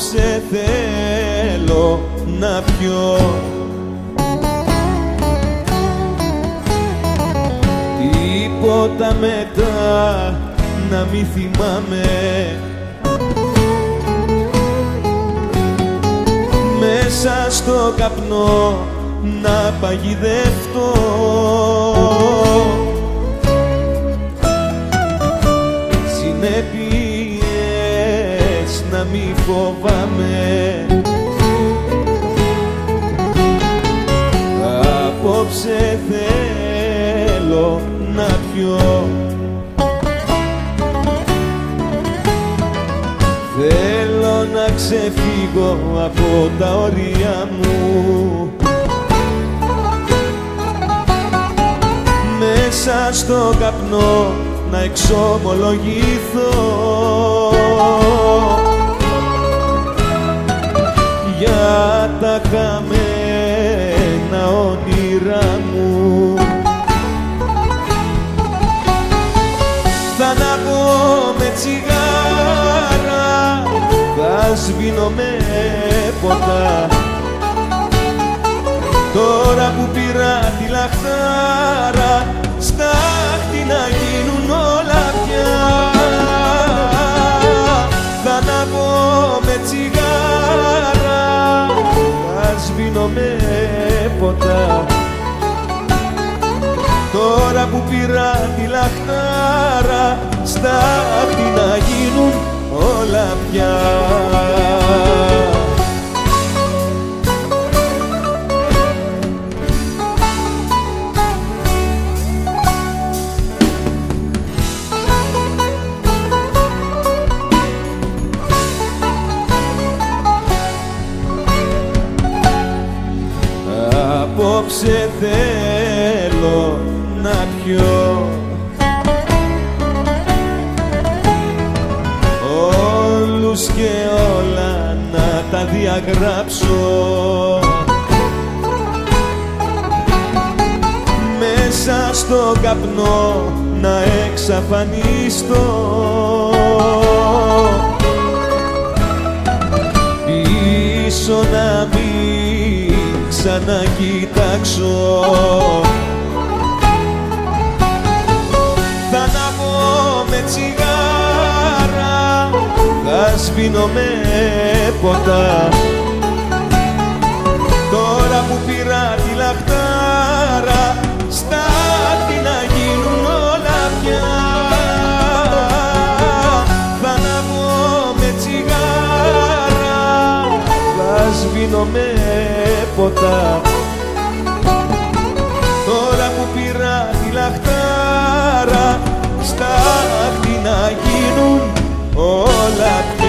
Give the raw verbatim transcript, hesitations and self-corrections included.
Απόψε θέλω να πιω τίποτα μετά να μη θυμάμαι, μέσα στο καπνό να παγιδευτώ, συνέπειες να μη φοβάμαι. Απόψε θέλω να πιω, θέλω να ξεφύγω από τα όρια μου, μέσα στο καπνό να εξομολογηθώ για τα χαμένα όνειρά μου. Θα ανάβω με τσιγάρα, θα σβήνω με ποτά, τώρα που πήρα τη λαχτάρα, στάχτη να γίνουν όλα πια. Θα ανάβω με τσιγάρα, θα σβήνω με ποτά, τώρα που πήρα τη λαχτάρα, στάχτη να γίνουν όλα πια. Απόψε θέλω να πιω όλους και όλα να τα διαγράψω, μέσα στο καπνό να εξαφανιστώ, πίσω να μην ξανακοιτάξω. Θα ανάβω με τσιγάρα, θα σβήνω με ποτά, τώρα που πήρα τη λαχτάρα, στάχτη να γίνουν όλα πια. Θα ανάβω με τσιγάρα, θα σβήνω με ποτά, τώρα που πήρα τη λαχτάρα, στάχτη να γίνουν όλα πια.